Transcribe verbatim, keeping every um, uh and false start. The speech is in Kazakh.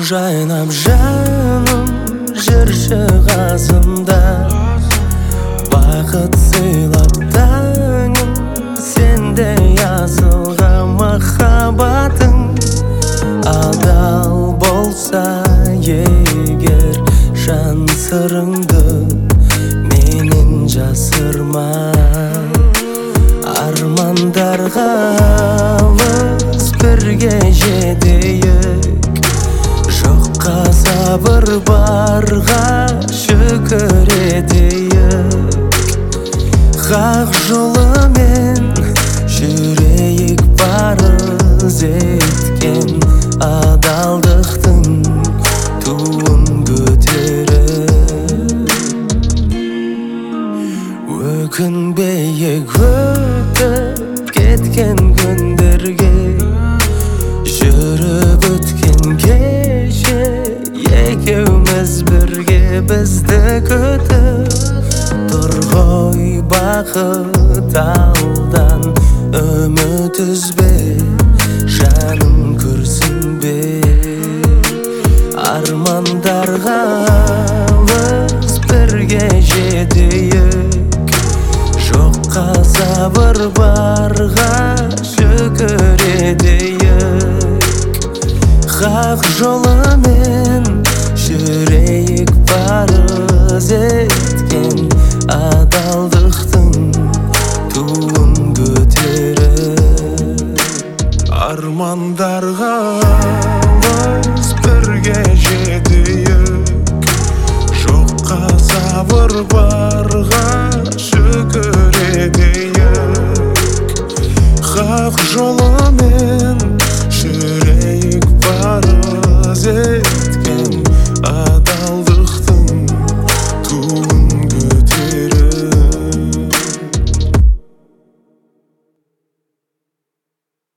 жайнап жаным жүрші қасымда, бақыт сыйлап таңым сендей асылға махаббатың. Адал болса егер жан сырыңды менен жасырма. Армандарға алыс бірге жетейік, жоққа сабыр барға шүкір етейік. Хақ жолымен жүрейік парыз еткен адалдықтың туын көтеріп. Өкінбейік өтіп кеткен күндерге, жүріп өткен кеше екеуміз бірге бізді күтіп тұр ғой. Бақыт алдан үміт үзбе, жаным күрсінбе. Армандарға алыс бірге жетейік, жоққа сабыр барға шүкір етейік. Хақ жолымен жүрейік парыз еткен адалдықтың туын көтеріп. Армандар